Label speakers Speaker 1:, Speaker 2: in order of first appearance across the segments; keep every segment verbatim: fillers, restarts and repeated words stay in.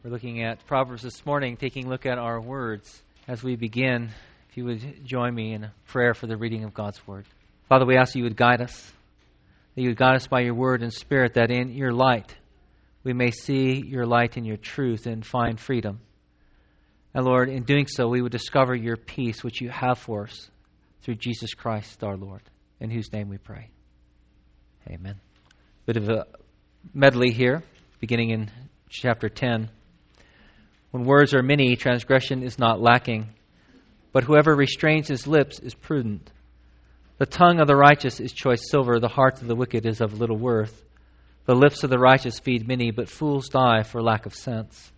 Speaker 1: We're looking at Proverbs this morning, taking a look at our words. As we begin, if you would join me in a prayer for the reading of God's Word. Father, we ask that you would guide us, that you would guide us by your Word and Spirit, that in your light we may see your light and your truth and find freedom. And Lord, in doing so, we would discover your peace, which you have for us through Jesus Christ our Lord, in whose name we pray. Amen. Bit of a medley here, beginning in chapter ten. When words are many, transgression is not lacking, but whoever restrains his lips is prudent. The tongue of the righteous is choice silver, the heart of the wicked is of little worth. The lips of the righteous feed many, but fools die for lack of sense.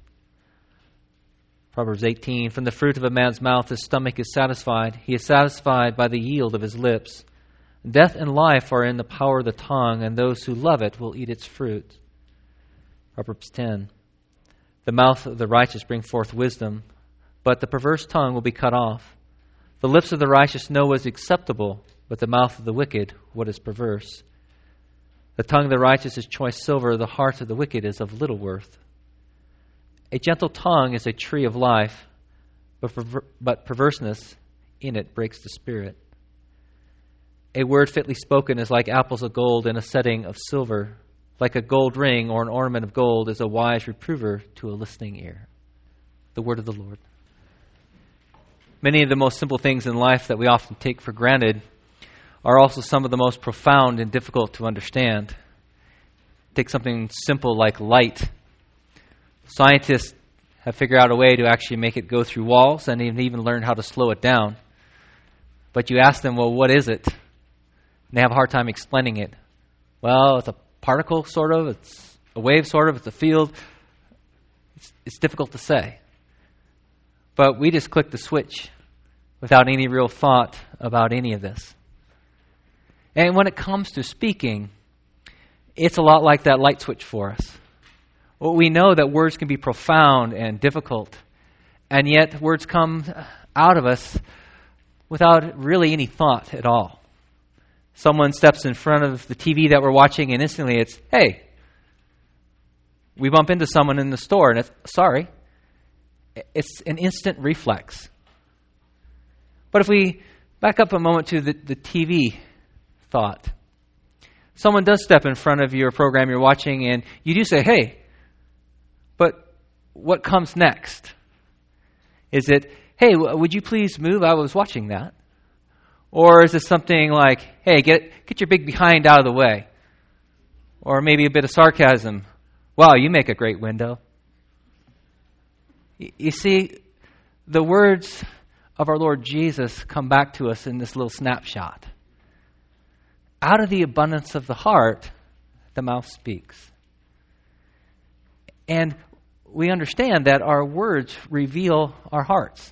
Speaker 1: Proverbs eighteen, from the fruit of a man's mouth his stomach is satisfied. He is satisfied by the yield of his lips. Death and life are in the power of the tongue, and those who love it will eat its fruit. Proverbs ten, the mouth of the righteous bring forth wisdom, but the perverse tongue will be cut off. The lips of the righteous know what is acceptable, but the mouth of the wicked what is perverse. The tongue of the righteous is choice silver, the heart of the wicked is of little worth. A gentle tongue is a tree of life, but, perver- but perverseness in it breaks the spirit. A word fitly spoken is like apples of gold in a setting of silver. Like a gold ring or an ornament of gold is a wise reprover to a listening ear. The word of the Lord. Many of the most simple things in life that we often take for granted are also some of the most profound and difficult to understand. Take something simple like light. Scientists have figured out a way to actually make it go through walls and even learn how to slow it down. But you ask them, well, what is it? And they have a hard time explaining it. Well, it's a particle, sort of. It's a wave, sort of. It's a field. It's, it's difficult to say. But we just click the switch without any real thought about any of this. And when it comes to speaking, it's a lot like that light switch for us. Well, we know that words can be profound and difficult, and yet words come out of us without really any thought at all. Someone steps in front of the T V that we're watching, and instantly it's, hey. We bump into someone in the store, and it's, sorry. It's an instant reflex. But if we back up a moment to the, the T V thought, someone does step in front of your program you're watching, and you do say, hey, but what comes next? Is it, hey, would you please move? I was watching that. Or is it something like, hey, get get your big behind out of the way? Or maybe a bit of sarcasm. Wow, you make a great window. You see, the words of our Lord Jesus come back to us in this little snapshot. Out of the abundance of the heart, the mouth speaks. And we understand that our words reveal our hearts.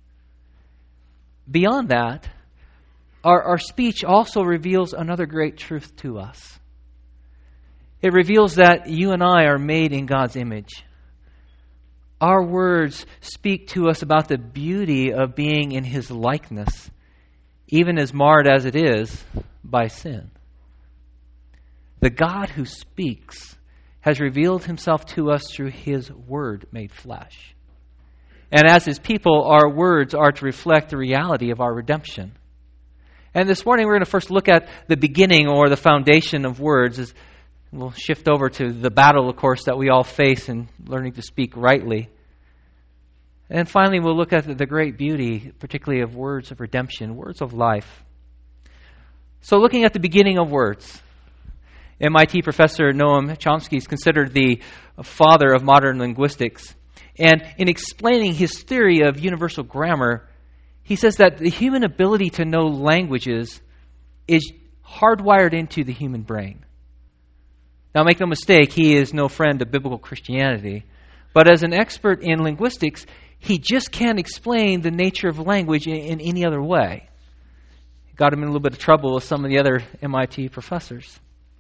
Speaker 1: Beyond that, Our, our speech also reveals another great truth to us. It reveals that you and I are made in God's image. Our words speak to us about the beauty of being in His likeness, even as marred as it is by sin. The God who speaks has revealed Himself to us through His Word made flesh. And as His people, our words are to reflect the reality of our redemption. And this morning we're going to first look at the beginning or the foundation of words. We'll shift over to the battle, of course, that we all face in learning to speak rightly. And finally we'll look at the great beauty, particularly of words of redemption, words of life. So looking at the beginning of words, M I T professor Noam Chomsky is considered the father of modern linguistics. And in explaining his theory of universal grammar, he says that the human ability to know languages is hardwired into the human brain. Now, make no mistake, he is no friend of biblical Christianity. But as an expert in linguistics, he just can't explain the nature of language in, in any other way. It got him in a little bit of trouble with some of the other M I T professors.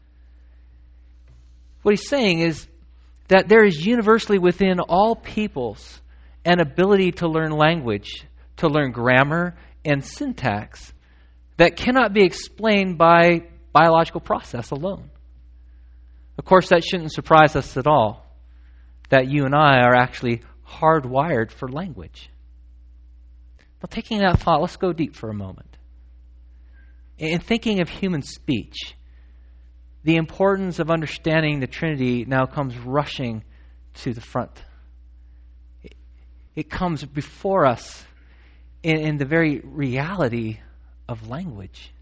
Speaker 1: What he's saying is that there is universally within all peoples an ability to learn language, to learn grammar and syntax that cannot be explained by biological process alone. Of course, that shouldn't surprise us at all. that you and I are actually hardwired for language. Now, taking that thought, let's go deep for a moment. In thinking of human speech, the importance of understanding the Trinity now comes rushing to the front. It, it comes before us in, in the very reality of language.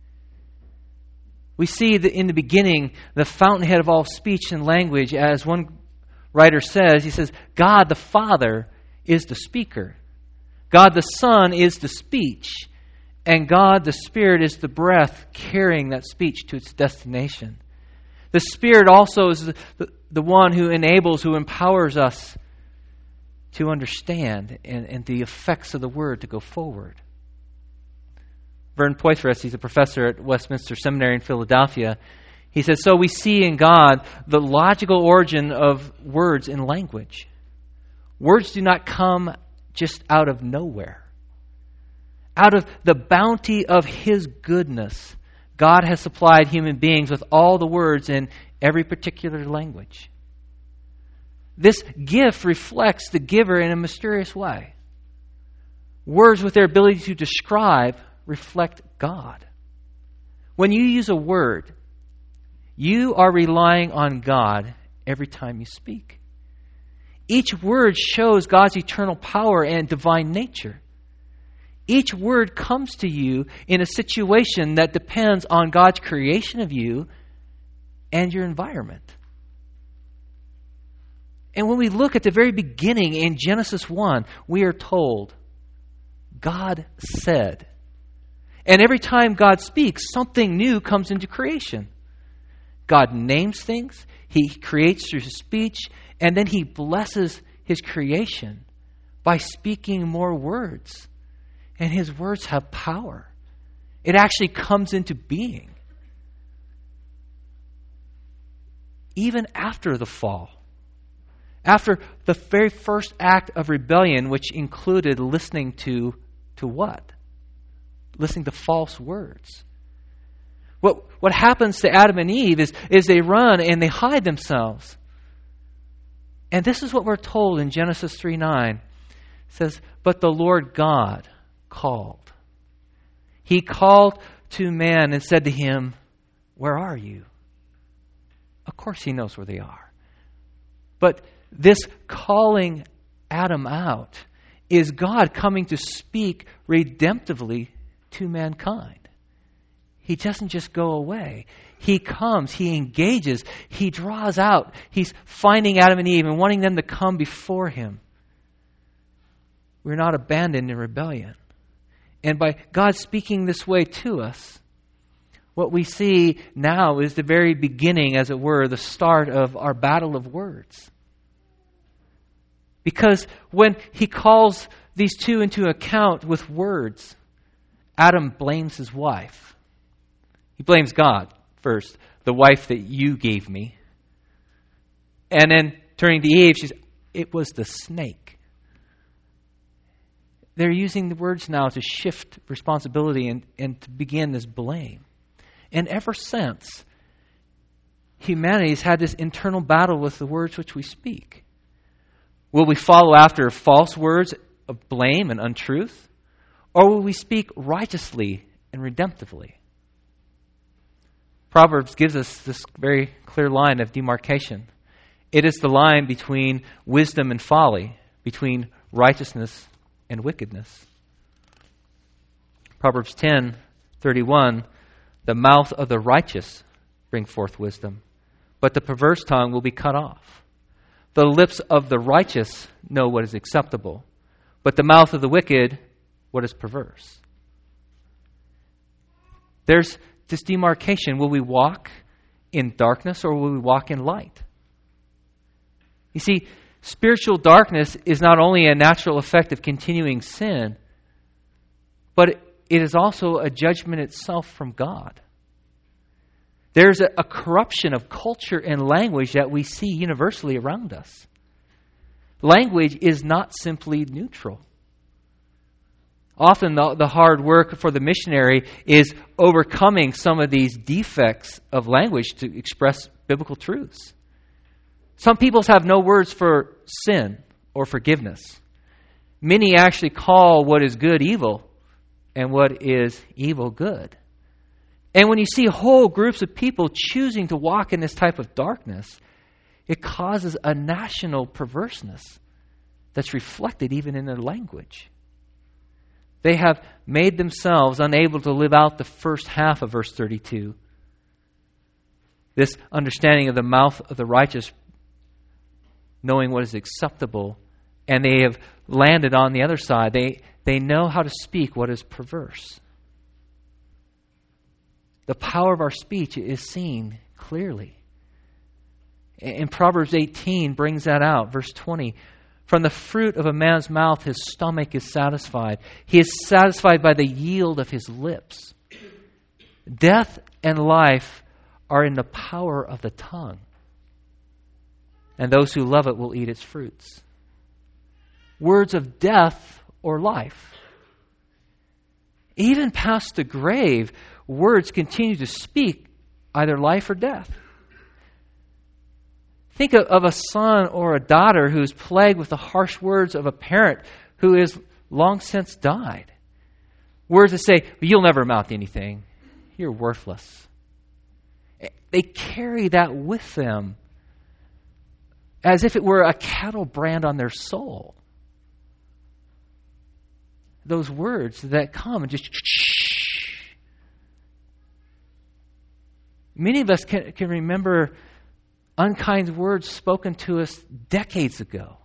Speaker 1: We see that in the beginning, the fountainhead of all speech and language, as one writer says, he says, God the Father is the speaker. God the Son is the speech. And God the Spirit is the breath carrying that speech to its destination. The Spirit also is the, the, the one who enables, who empowers us to understand and, and the effects of the Word to go forward. Vern Poythress, he's a professor at Westminster Seminary in Philadelphia. He says, so we see in God the logical origin of words in language. Words do not come just out of nowhere. Out of the bounty of His goodness, God has supplied human beings with all the words in every particular language. This gift reflects the giver in a mysterious way. Words with their ability to describe reflect God. When you use a word, you are relying on God every time you speak. Each word shows God's eternal power and divine nature. Each word comes to you in a situation that depends on God's creation of you and your environment. And when we look at the very beginning in Genesis one, we are told, God said. And every time God speaks, something new comes into creation. God names things, He creates through His speech, and then He blesses His creation by speaking more words. And His words have power. It actually comes into being. Even after the fall, after the very first act of rebellion, which included listening to, to what? Listening to false words. What, what happens to Adam and Eve is, is they run and they hide themselves. And this is what we're told in Genesis three nine. It says, but the Lord God called. He called to man and said to him, where are you? Of course He knows where they are. But this calling Adam out is God coming to speak redemptively to mankind. He doesn't just go away. He comes, He engages, He draws out. He's finding Adam and Eve and wanting them to come before Him. We're not abandoned in rebellion. And by God speaking this way to us, what we see now is the very beginning, as it were, the start of our battle of words. Because when He calls these two into account with words, Adam blames his wife. He blames God first, the wife that you gave me. And then turning to Eve, she's, it was the snake. They're using the words now to shift responsibility and, and to begin this blame. And ever since, humanity has had this internal battle with the words which we speak. Will we follow after false words of blame and untruth? Or will we speak righteously and redemptively? Proverbs gives us this very clear line of demarcation. It is the line between wisdom and folly, between righteousness and wickedness. Proverbs ten thirty-one, the mouth of the righteous bring forth wisdom, but the perverse tongue will be cut off. The lips of the righteous know what is acceptable, but the mouth of the wicked what is perverse. There's this demarcation. Will we walk in darkness or will we walk in light? You see, spiritual darkness is not only a natural effect of continuing sin, but it is also a judgment itself from God. There's a, a corruption of culture and language that we see universally around us. Language is not simply neutral. Often the, the hard work for the missionary is overcoming some of these defects of language to express biblical truths. Some peoples have no words for sin or forgiveness. Many actually call what is good evil and what is evil good. And when you see whole groups of people choosing to walk in this type of darkness, it causes a national perverseness that's reflected even in their language. They have made themselves unable to live out the first half of verse thirty-two. This understanding of the mouth of the righteous, knowing what is acceptable, and they have landed on the other side. They, they know how to speak what is perverse. The power of our speech is seen clearly. And Proverbs eighteen brings that out. Verse twenty, from the fruit of a man's mouth his stomach is satisfied. He is satisfied by the yield of his lips. Death and life are in the power of the tongue, and those who love it will eat its fruits. Words of death or life. Even past the grave, words continue to speak either life or death. Think of, of a son or a daughter who is plagued with the harsh words of a parent who is long since died. Words that say, you'll never amount to anything. You're worthless. They carry that with them as if it were a cattle brand on their soul. Those words that come and just... Many of us can, can remember unkind words spoken to us decades ago.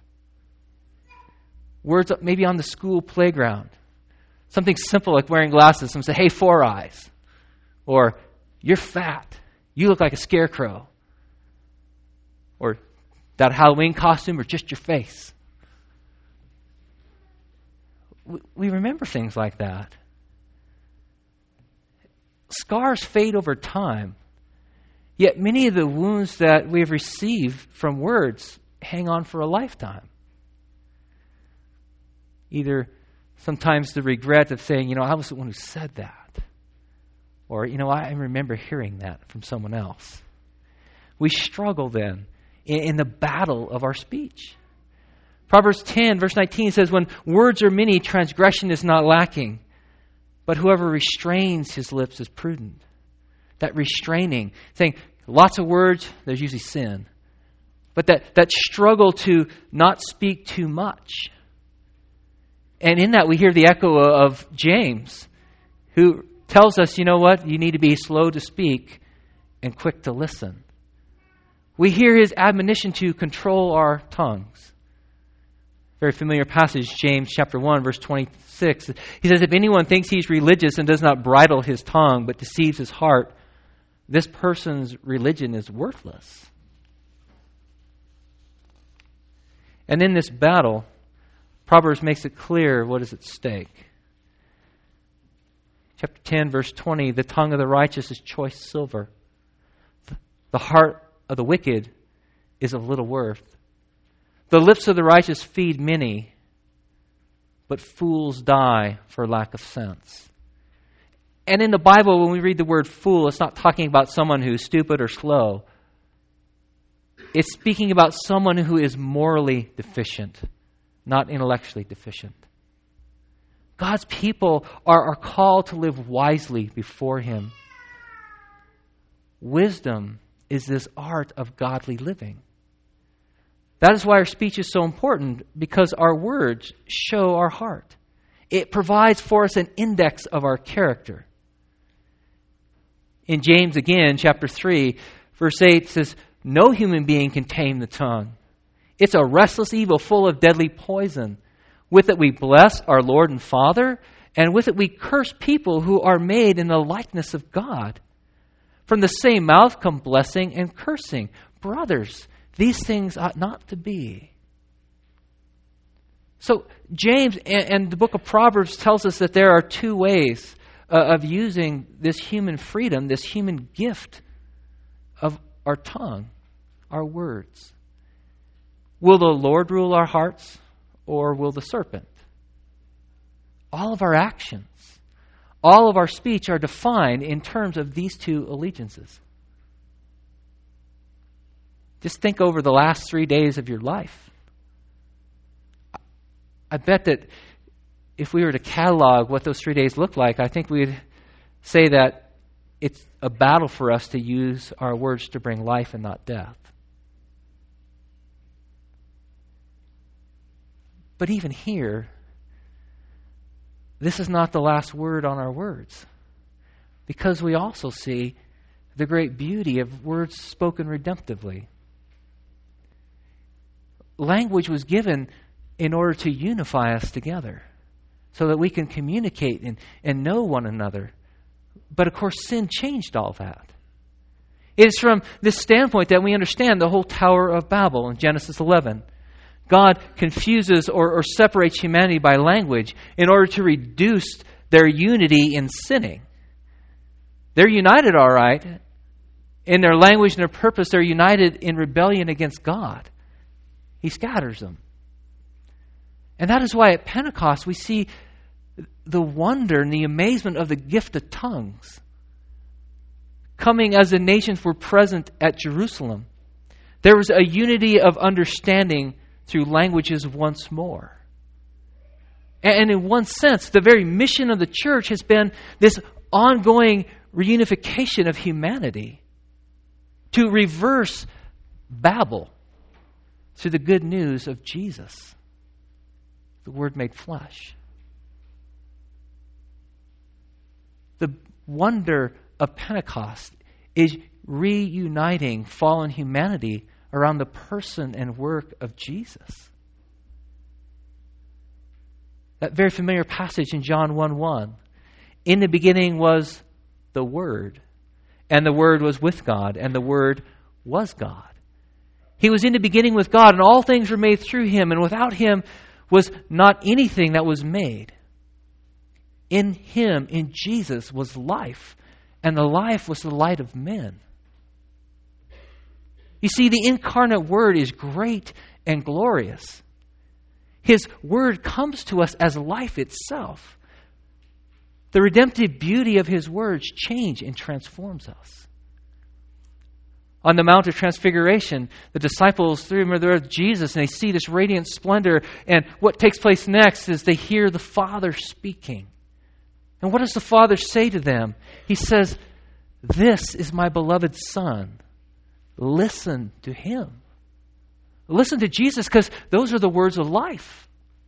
Speaker 1: Words maybe on the school playground. Something simple like wearing glasses. Someone say, hey, four eyes. Or, you're fat. You look like a scarecrow. Or, that Halloween costume or just your face. We, we remember things like that. Scars fade over time. Yet many of the wounds that we have received from words hang on for a lifetime. Either sometimes the regret of saying, you know, I was the one who said that. Or, you know, I remember hearing that from someone else. We struggle then in, in the battle of our speech. Proverbs ten, verse nineteen says, when words are many, transgression is not lacking. But whoever restrains his lips is prudent. That restraining, saying lots of words, there's usually sin. But that, that struggle to not speak too much. And in that we hear the echo of James, who tells us, you know what, you need to be slow to speak and quick to listen. We hear his admonition to control our tongues. Very familiar passage, James chapter one, verse twenty-six. He says, if anyone thinks he's religious and does not bridle his tongue, but deceives his heart, this person's religion is worthless. And in this battle, Proverbs makes it clear what is at stake. Chapter ten, verse twenty, the tongue of the righteous is choice silver. The heart of the wicked is of little worth. The lips of the righteous feed many, but fools die for lack of sense. And in the Bible, when we read the word fool, it's not talking about someone who's stupid or slow. It's speaking about someone who is morally deficient, not intellectually deficient. God's people are, are called to live wisely before Him. Wisdom is this art of godly living. That is why our speech is so important, because our words show our heart. It provides for us an index of our character. In James again, chapter three, verse eight says, no human being can tame the tongue. It's a restless evil full of deadly poison. With it we bless our Lord and Father, and with it we curse people who are made in the likeness of God. From the same mouth come blessing and cursing. Brothers, these things ought not to be. So James and, and the book of Proverbs tells us that there are two ways uh, of using this human freedom, this human gift of our tongue, our words. Will the Lord rule our hearts, or will the serpent? All of our actions, all of our speech are defined in terms of these two allegiances. Just think over the last three days of your life. I bet that if we were to catalog what those three days looked like, I think we'd say that it's a battle for us to use our words to bring life and not death. But even here, this is not the last word on our words, because we also see the great beauty of words spoken redemptively. Language was given in order to unify us together so that we can communicate and, and know one another. But of course, sin changed all that. It is from this standpoint that we understand the whole Tower of Babel in Genesis eleven. God confuses or, or separates humanity by language in order to reduce their unity in sinning. They're united, all right. In their language and their purpose, they're united in rebellion against God. He scatters them. And that is why at Pentecost we see the wonder and the amazement of the gift of tongues coming as the nations were present at Jerusalem. There was a unity of understanding through languages once more. And in one sense, the very mission of the church has been this ongoing reunification of humanity to reverse Babel through the good news of Jesus, the Word made flesh. The wonder of Pentecost is reuniting fallen humanity around the person and work of Jesus. That very familiar passage in John one one. In the beginning was the Word, and the Word was with God, and the Word was God. He was in the beginning with God, and all things were made through Him, and without Him was not anything that was made. In Him, in Jesus, was life, and the life was the light of men. You see, the incarnate Word is great and glorious. His Word comes to us as life itself. The redemptive beauty of His words change and transforms us. On the Mount of Transfiguration, the disciples, they remember Jesus, and they see this radiant splendor, and what takes place next is they hear the Father speaking. And what does the Father say to them? He says, "This is my beloved Son. Listen to Him." Listen to Jesus, because those are the words of life.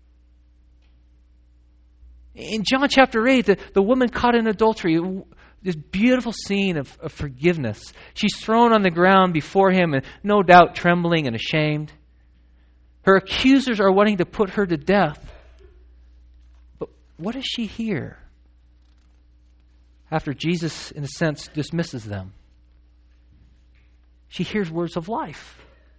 Speaker 1: In John chapter eight, the, the woman caught in adultery, this beautiful scene of, of forgiveness. She's thrown on the ground before Him, and no doubt trembling and ashamed. Her accusers are wanting to put her to death. But what does she hear after Jesus, in a sense, dismisses them? She hears words of life.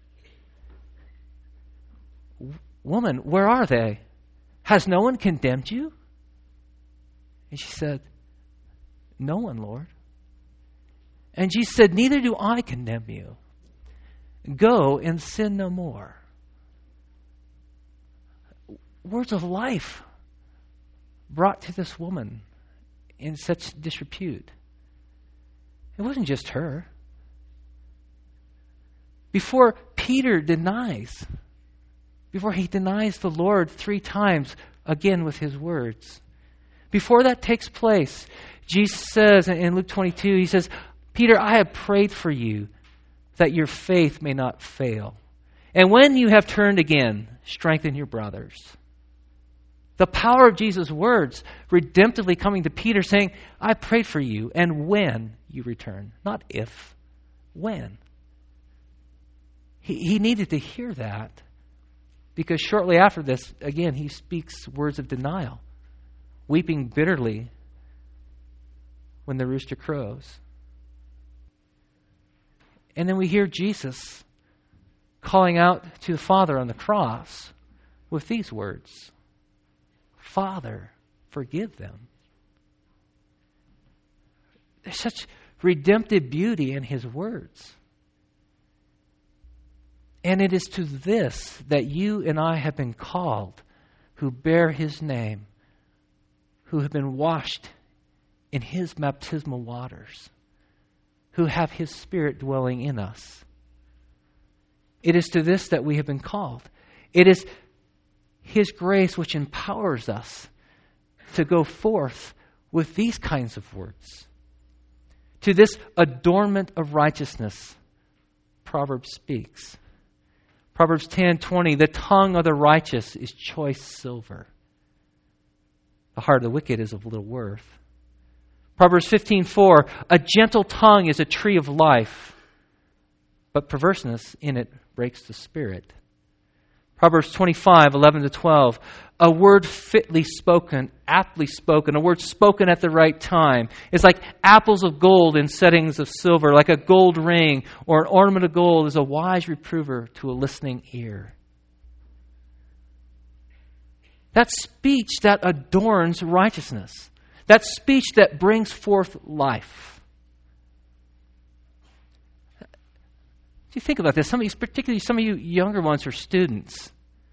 Speaker 1: "Woman, where are they? Has no one condemned you?" And she said, "No one, Lord." And Jesus said, "Neither do I condemn you. Go and sin no more." Words of life brought to this woman in such disrepute. It wasn't just her. Before Peter denies, before he denies the Lord three times, again with his words, before that takes place, Jesus says in Luke twenty-two, He says, "Peter, I have prayed for you that your faith may not fail. And when you have turned again, strengthen your brothers." The power of Jesus' words redemptively coming to Peter saying, "I prayed for you, and when you return." Not if, when. He, he needed to hear that, because shortly after this, again, he speaks words of denial, weeping bitterly when the rooster crows. And then we hear Jesus calling out to the Father on the cross with these words, "Father, forgive them." There's such redemptive beauty in His words. And it is to this that you and I have been called, who bear His name, who have been washed in His baptismal waters, who have His Spirit dwelling in us. It is to this that we have been called. It is His grace which empowers us to go forth with these kinds of words. To this adornment of righteousness, Proverbs speaks. Proverbs ten twenty, the tongue of the righteous is choice silver. The heart of the wicked is of little worth. Proverbs fifteen four, a gentle tongue is a tree of life, but perverseness in it breaks the spirit. Proverbs twenty-five eleven to twelve, a word fitly spoken, aptly spoken, a word spoken at the right time is like apples of gold in settings of silver, like a gold ring or an ornament of gold is a wise reprover to a listening ear. That speech that adorns righteousness. That speech that brings forth life. Do you think about this? Some of you, particularly some of you younger ones, are students.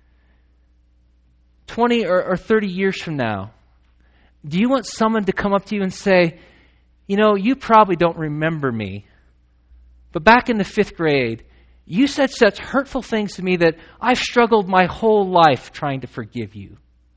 Speaker 1: twenty or, or thirty years from now, do you want someone to come up to you and say, you know, you probably don't remember me, but back in the fifth grade, you said such hurtful things to me that I've struggled my whole life trying to forgive you?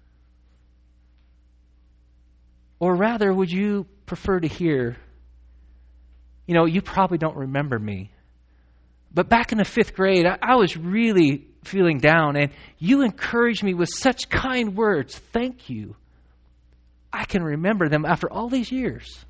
Speaker 1: Or rather, would you prefer to hear, you know, you probably don't remember me, but back in the fifth grade, I, I was really feeling down, and you encouraged me with such kind words. Thank you. I can remember them after all these years.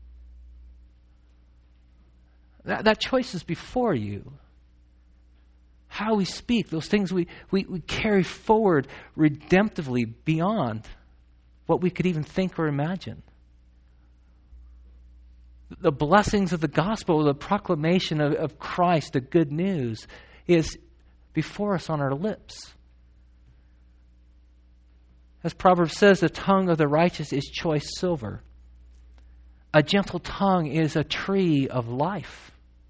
Speaker 1: That, that choice is before you. How we speak, those things we, we, we carry forward redemptively beyond what we could even think or imagine. The blessings of the gospel, the proclamation of, of Christ, the good news, is before us on our lips. As Proverbs says, the tongue of the righteous is choice silver. A gentle tongue is a tree of life.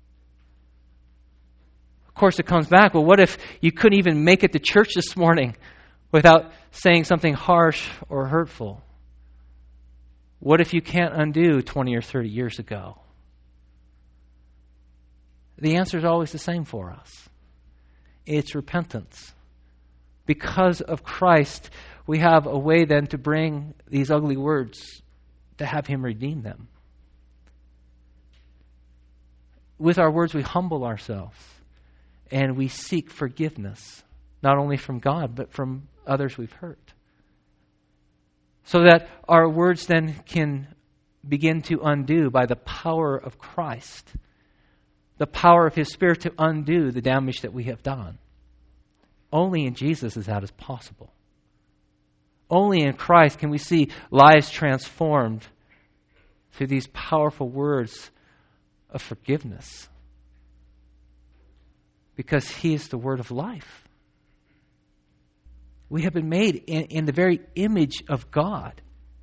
Speaker 1: Of course, it comes back, well, what if you couldn't even make it to church this morning without saying something harsh or hurtful? What if you can't undo twenty or thirty years ago? The answer is always the same for us. It's repentance. Because of Christ, we have a way then to bring these ugly words, to have Him redeem them. With our words, we humble ourselves and we seek forgiveness, not only from God, but from others we've hurt. So that our words then can begin to undo by the power of Christ, the power of His Spirit to undo the damage that we have done. Only in Jesus is that as possible. Only in Christ can we see lives transformed through these powerful words of forgiveness. Because He is the word of life. We have been made in, in the very image of God.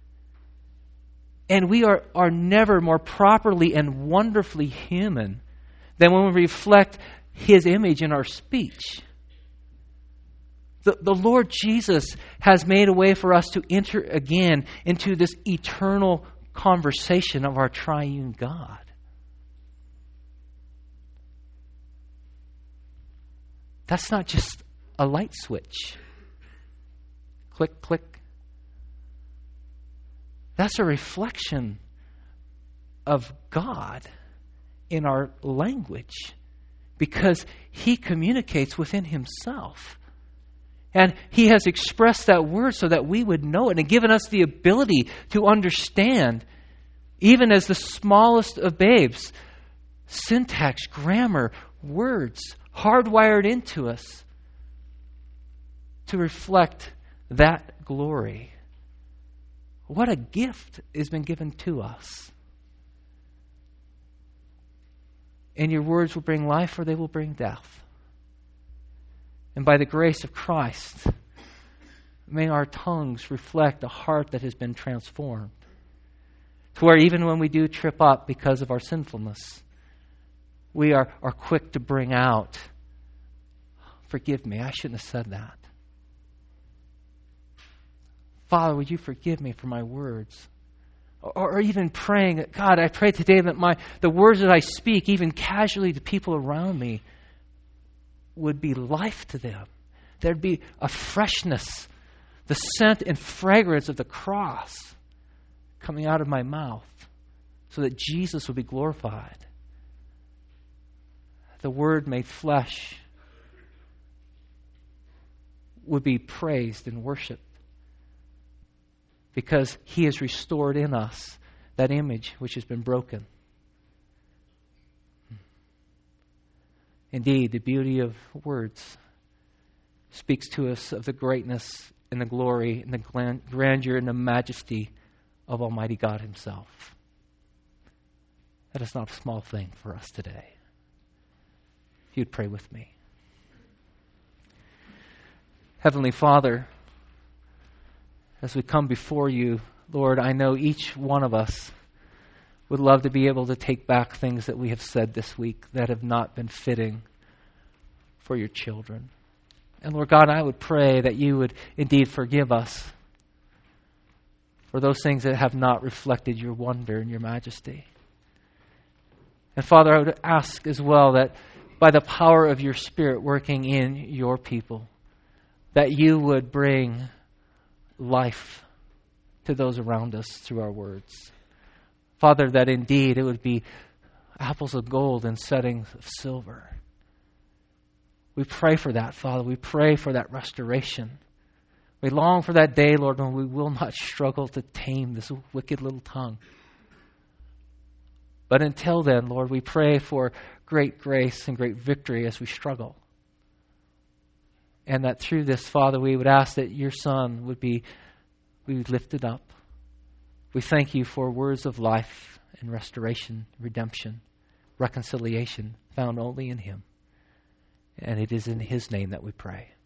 Speaker 1: And we are, are never more properly and wonderfully human than when we reflect His image in our speech. The, the Lord Jesus has made a way for us to enter again into this eternal conversation of our triune God. That's not just a light switch. Click, click. That's a reflection of God in our language because He communicates within Himself. And He has expressed that word so that we would know it and given us the ability to understand, even as the smallest of babes, syntax, grammar, words hardwired into us to reflect that glory. What a gift has been given to us. And your words will bring life or they will bring death. And by the grace of Christ, may our tongues reflect a heart that has been transformed. To where even when we do trip up because of our sinfulness, we are, are quick to bring out, forgive me, I shouldn't have said that. Father, would you forgive me for my words? Or, or even praying, God, I pray today that my the words that I speak, even casually to people around me, would be life to them. There'd be a freshness, the scent and fragrance of the cross coming out of my mouth so that Jesus would be glorified. The Word made flesh would be praised and worshiped because He has restored in us that image which has been broken. Indeed, the beauty of words speaks to us of the greatness and the glory and the grandeur and the majesty of Almighty God Himself. That is not a small thing for us today. If you'd pray with me. Heavenly Father, as we come before You, Lord, I know each one of us would love to be able to take back things that we have said this week that have not been fitting for Your children. And Lord God, I would pray that You would indeed forgive us for those things that have not reflected Your wonder and Your majesty. And Father, I would ask as well that by the power of Your Spirit working in Your people, that You would bring life to those around us through our words. Father, that indeed it would be apples of gold in settings of silver. We pray for that, Father. We pray for that restoration. We long for that day, Lord, when we will not struggle to tame this wicked little tongue. But until then, Lord, we pray for great grace and great victory as we struggle. And that through this, Father, we would ask that Your Son would be we would lifted up. We thank You for words of life and restoration, redemption, reconciliation found only in Him. And it is in His name that we pray.